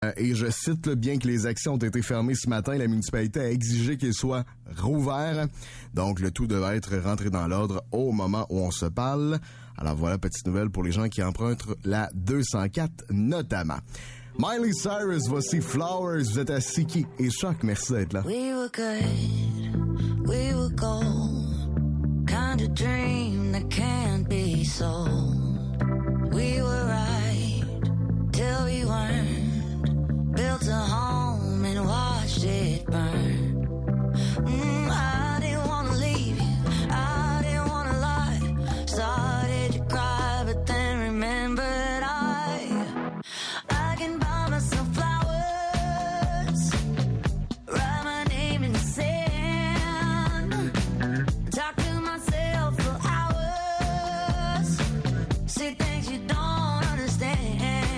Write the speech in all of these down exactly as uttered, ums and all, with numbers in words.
Et je cite, là, bien que les accès ont été fermés ce matin, la municipalité a exigé qu'ils soient rouverts. Donc, le tout devait être rentré dans l'ordre au moment où on se parle. Alors voilà, petite nouvelle pour les gens qui empruntent la deux cent quatre notamment. Miley Cyrus, voici Flowers, vous êtes à Siki et Choc, merci d'être là. We were good, we were gold, kind of dream that can't be sold. We were right, till we weren't. Built a home and watched it burn. Mm, I didn't wanna leave you, I didn't wanna lie. Started to cry, but then remembered I, I can buy myself flowers, write my name in the sand, talk to myself for hours, say things you don't understand.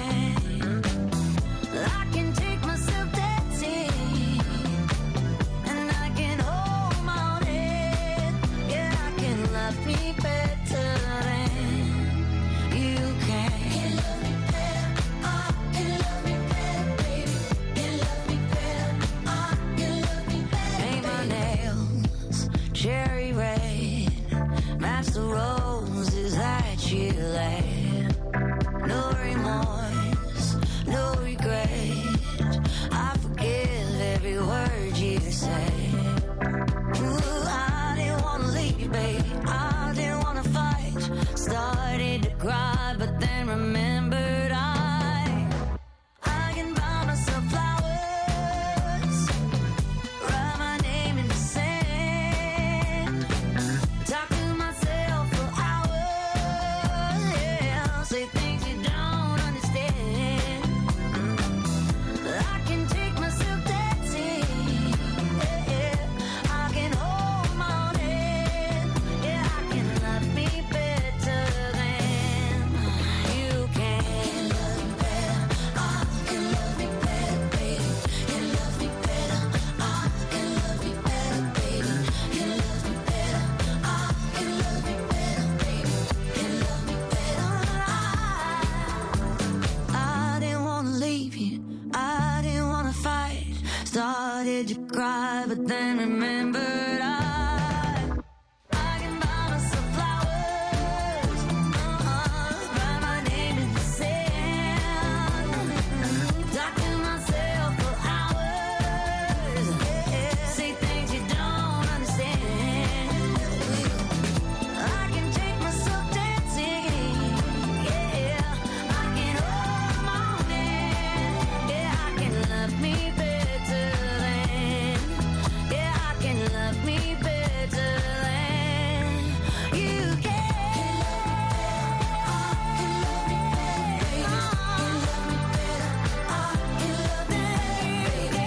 I can take myself dancing, and I can hold my own head. Yeah, I can love me better than you can. Can love me better, I can love me better, baby. Can love me better, I can love me better. Paint my nails cherry red, match the roses that you laid. No remorse, no regret. I forgive every word you say. Ooh, I didn't wanna leave you, baby. I didn't wanna fight. Started to cry, but then remembered I, I can buy myself flowers, write my name in the sand, talk to myself for hours. Yeah, say things you don't understand. I can take myself dancing, yeah, yeah. I can hold my own head, yeah, I can love me better than you can. Can love me better, I can love me better, baby. Can love me better, I can love me better, baby. Can love me better, I can love me better, baby. Can love me better, I, I didn't wanna leave you, I didn't wanna fight. Started to cry, but then remembered I, I can buy myself flowers, uh-uh, write my name in the sand, talk to myself for hours, yeah, say things you don't understand. I can take myself dancing, yeah, I can hold my own hand, yeah, I can love me better than, yeah, I can love me better than you can. I can love me better, I can love me better, I can love me better,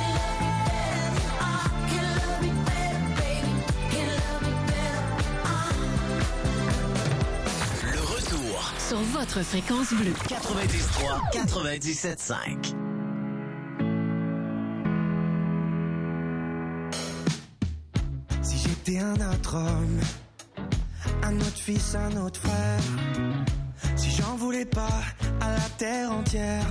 I can love me better, baby, can love me better. Le retour Sur votre fréquence bleue. quatre-vingt-dix trois quatre-vingt-dix-sept cinq. Si j'étais un autre homme, un autre fils, un autre frère, si j'en voulais pas à la terre entière,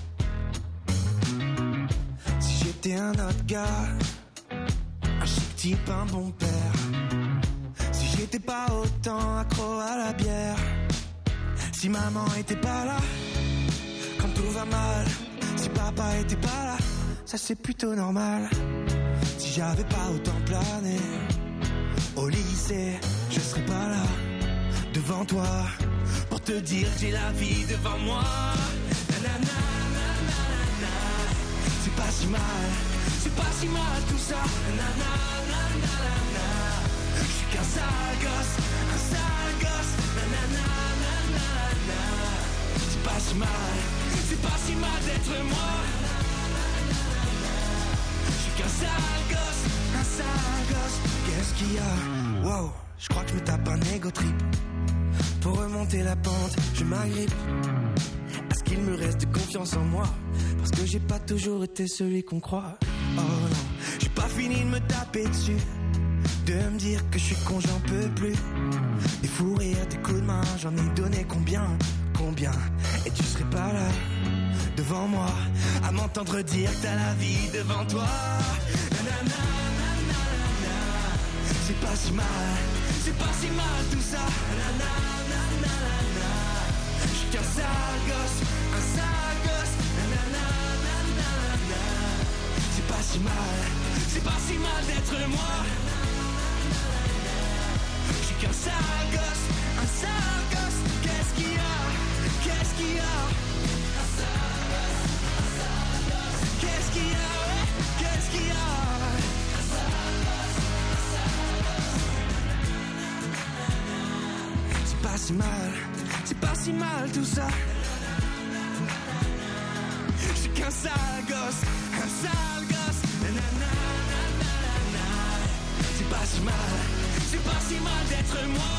si j'étais un autre gars, un chic type, un bon père, si j'étais pas autant accro à la bière, si maman était pas là quand tout va mal, si papa était pas là, ça c'est plutôt normal. Si j'avais pas autant plané au lycée, je serais pas là devant toi pour te dire que j'ai la vie devant moi. Nanana, nanana, c'est pas si mal, c'est pas si mal tout ça. Nanana, nanana, je suis qu'un sale gosse, un sale gosse. Nanana, nanana, c'est pas si mal, c'est pas si mal d'être moi. Qu'un sale gosse, un sale gosse. Qu'est-ce qu'il y a? Wow, je crois que je me tape un ego trip. Pour remonter la pente, je m'agrippe à ce qu'il me reste de confiance en moi, parce que j'ai pas toujours été celui qu'on croit. Oh non, j'ai pas fini de me taper dessus, de me dire que je suis con, j'en peux plus. Des fous rires, des coups de main, j'en ai donné combien, combien. Et tu serais pas là devant moi, à m'entendre dire que t'as la vie devant toi. Nanana, nanana, c'est pas si mal, c'est pas si mal tout ça. Nanana, nanana, j'suis qu'un sale gosse, un sale gosse. Nanana, nanana, c'est pas si mal, c'est pas si mal d'être moi. J'suis qu'un sale gosse, un sale gosse. Qu'est-ce qu'il y a? Qu'est-ce qu'il y a? Un sale gosse, un sale gosse. Qu'est-ce qu'il y a? Ouais, qu'est-ce qu'il y a? Un sale gosse, un sale gosse. C'est pas si mal, c'est pas si mal tout ça. J'suis qu'un sale gosse, un sale gosse. Nanana, nanana. C'est pas si mal, c'est pas si mal d'être moi.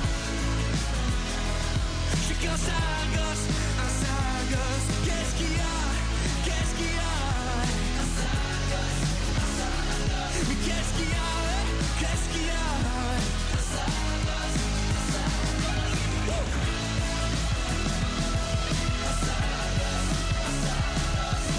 J'suis qu'un sale gosse, un sale gosse. Qu'est-ce qu'il y a? Qu'est-ce qu'il y a? Un sale gosse, un sale gosse. Mais qu'est-ce qu'il y a? Qu'est-ce qu'il y a? Un sale gosse, un sale gosse. Oh! Un sale gosse, un sale gosse.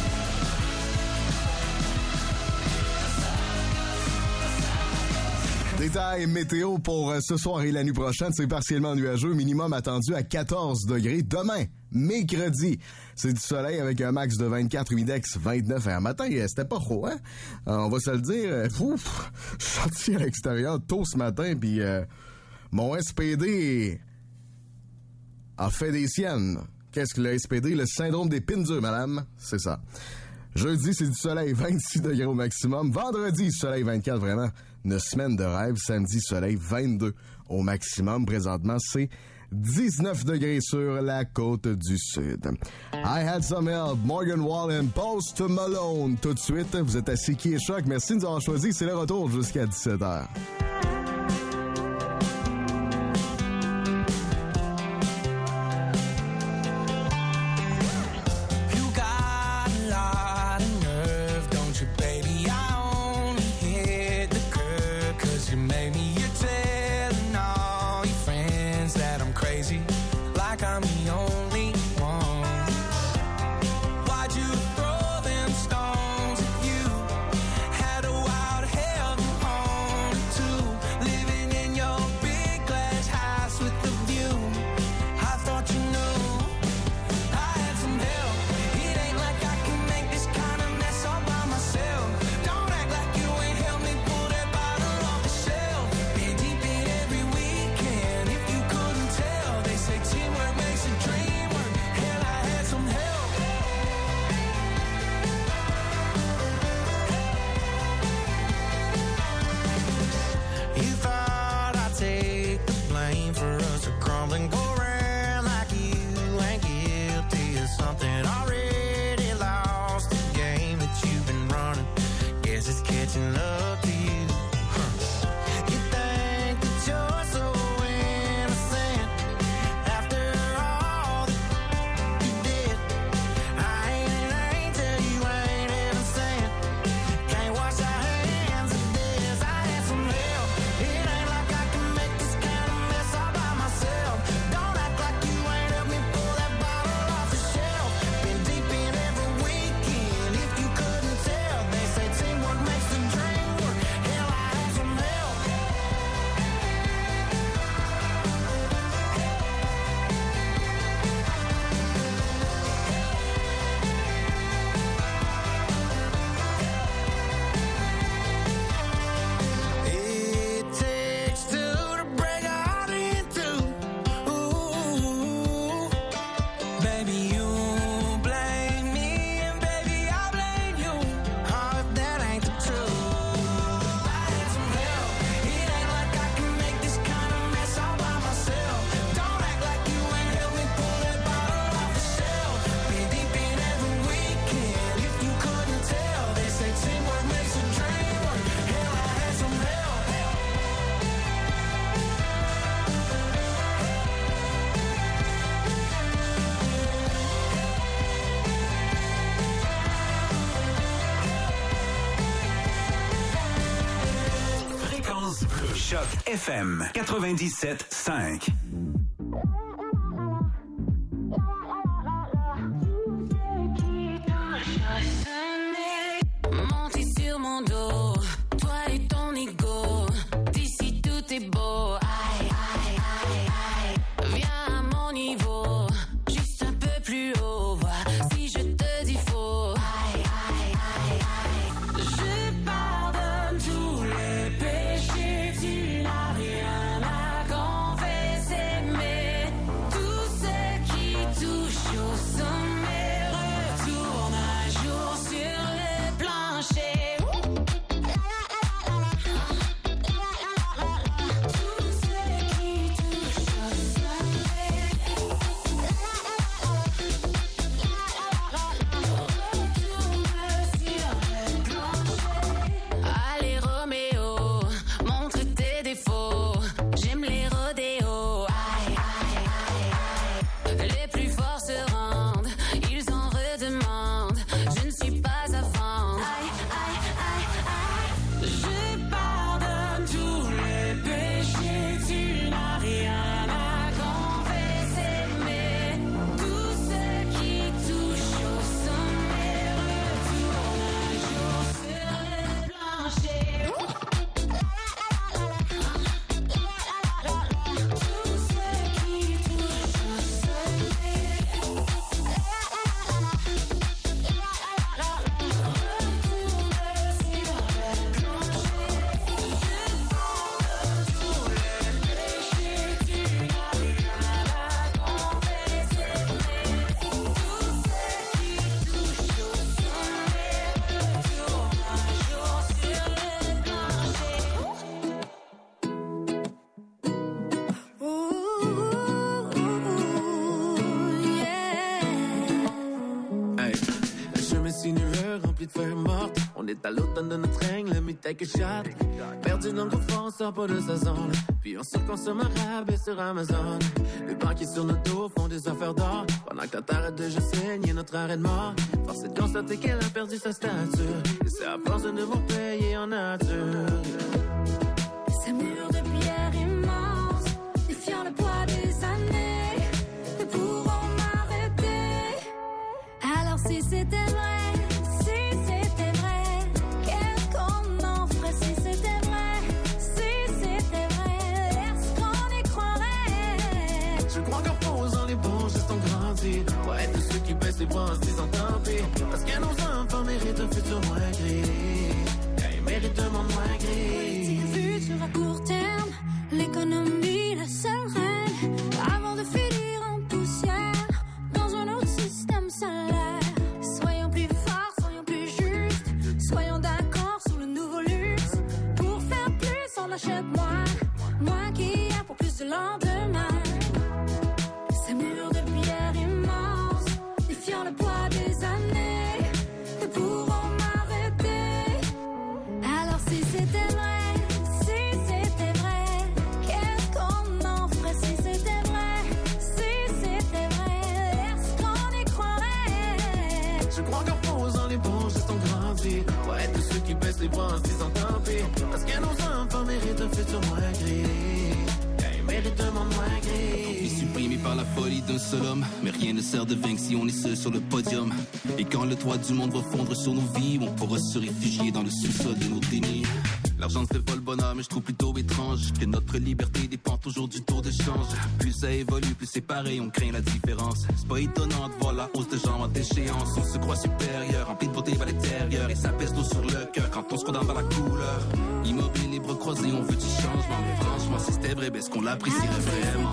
Un sale gosse, un sale gosse. Détail météo pour euh, ce soir et la nuit prochaine, c'est partiellement nuageux, minimum attendu à quatorze degrés. Demain, mercredi, c'est du soleil avec un max de vingt-quatre, humidex vingt-neuf. Un matin, c'était pas chaud, hein? Euh, on va se le dire, euh, ouf, je suis sorti à l'extérieur tôt ce matin, puis euh, mon S P D a fait des siennes. Qu'est-ce que le S P D? Le syndrome des pindeux, madame. C'est ça. Jeudi, c'est du soleil, vingt-six degrés au maximum. Vendredi, soleil vingt-quatre, vraiment une semaine de rêve. Samedi, soleil vingt-deux au maximum. Présentement, c'est dix-neuf degrés sur la côte du Sud. I Had Some Help, Morgan Wallen, Post Malone. Tout de suite, vous êtes à Siki et Choc. Merci de nous avoir choisi. C'est le retour jusqu'à dix-sept heures. Choc F M quatre-vingt-dix-sept cinq. sur mon dos. Toi et ton ego, d'ici tout est beau. Aïe, aïe, aïe, aïe. Viens à mon niveau, juste un peu plus haut. Vois si je te dis faux. Aïe, aïe, aïe, aïe. Je pardonne tous les péchés, tu n'as rien à confesser, mais tout ce qui touche au sommet retourne un jour sur le plancher. Tout ce qui touche au sommet retourne sur le plancher. Allez Roméo, montre tes défauts. J'aime les rodéos. Aïe, aïe, aïe, aïe. Les plus forts se rendent, ils en redemandent. Je ne suis pas à vendre. Aïe, aïe, aïe, aïe. Je pardonne tous les péchés, tu n'as rien à confesser, mais tout ce qui touche au sommet retourne un jour sur le plancher. Tout ce qui touche au sommet Hey, le chemin sinueux rempli de feuilles mortes. On est à l'automne de notre règne, le mythe take a shot. Perdu dans le gros fond, sort pas de sa zone. Puis on surconsomme un rabais sur Amazon. Les banquiers sur nos dos font des affaires d'or. Pendant que la terre de je saigne notre arrêt de mort. Force est de constater qu'elle a perdu sa stature. Et c'est à force de devoir payer en nature. Ces murs de pierre immenses, défiant le poids des années, ne pourront m'arrêter. Alors si c'était vrai, si c'était vrai, qu'est-ce qu'on en ferait si c'était vrai, si c'était vrai, est-ce qu'on y croirait? Je crois qu'en posant les bons gestes on grandit. Ouais, tous ceux qui baissent les bras en se disant tant pis. Parce que nos enfants méritent un futur moins gris. Ils méritent un monde moins gris. Futur à court terme, l'économie la seule reine, avant de finir en poussière dans un autre système solaire. Soyons plus forts, soyons plus justes, soyons d'accord sur le nouveau luxe. Pour faire plus, on achète moins, moins qu'il y a pour plus de lendemain. Ces murs de pierre immenses, défiant le poids des années, ne pourront m'arrêter. Alors si c'était vrai, si c'était vrai, qu'est-ce qu'on en ferait si c'était vrai, si c'était vrai, est-ce qu'on y croirait? Je crois qu'en posant les bons gestes on grandit. Ouais, tous ceux qui baissent les bras en se disant tant pis. Parce que nos enfants méritent un futur moins gris. Ils méritent un monde moins gris. Supprimé par la folie d'un seul homme, mais rien ne sert de vaincre si on est seul sur le podium. Et quand le toit du monde va fondre sur nos vies, on pourra se réfugier dans le sous-sol de nos dénis. L'argent se fait pas le bonheur, mais je trouve plutôt étrange que notre liberté dépend toujours du taux de change. Plus ça évolue, plus c'est pareil, on craint la différence. C'est pas étonnant de voir la hausse de gens en déchéance. On se croit supérieur, rempli de beauté vers l'extérieur, et ça pèse d'eau sur le cœur quand on se condamne dans la couleur. Immobile, les bras croisés, on veut du changement. Mais franchement, si c'était vrai, ben est-ce qu'on l'apprécierait vraiment?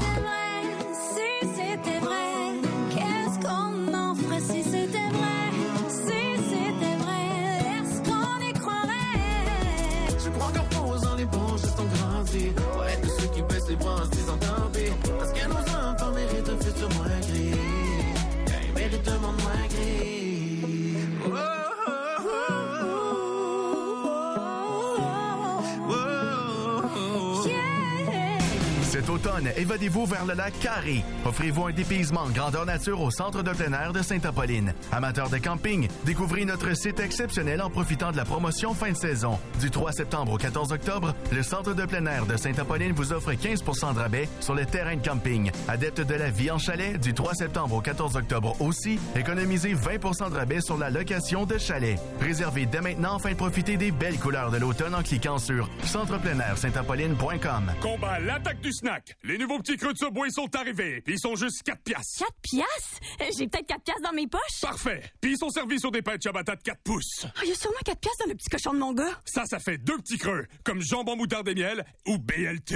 Si c'était vrai, qu'est-ce qu'on en ferait si c'était vrai, si c'était vrai, est-ce qu'on y croirait? Je crois qu'en posant les bons gestes on grandit. Ouais, tous ceux qui baissent les bras en se disant tant pis. Parce que nos enfants méritent un futur moins gris. Ils méritent un monde moins gris. Oh, oh, oh, oh, oh, oh. Yeah. Cet l'automne, évadez-vous vers le lac Carré. Offrez-vous un dépaysement grandeur nature au centre de plein air de Sainte-Apolline. Amateurs de camping, découvrez notre site exceptionnel en profitant de la promotion fin de saison. Du trois septembre au quatorze octobre, le centre de plein air de Sainte-Apolline vous offre quinze pour cent de rabais sur les terrains de camping. Adepte de la vie en chalet, du trois septembre au quatorze octobre aussi, économisez vingt pour cent de rabais sur la location de chalet. Réservez dès maintenant afin de profiter des belles couleurs de l'automne en cliquant sur centre plein air sainte apolline point com. Combat l'attaque du snack. Les nouveaux petits creux de Subway sont arrivés. Puis ils sont juste quatre piastres. quatre piastres? J'ai peut-être quatre piastres dans mes poches. Parfait. Puis ils sont servis sur des pains de ciabatta de quatre pouces. Il oh, y a sûrement quatre piastres dans le petit cochon de mon gars. Ça, ça fait deux petits creux, comme jambon moutarde et miel ou B L T.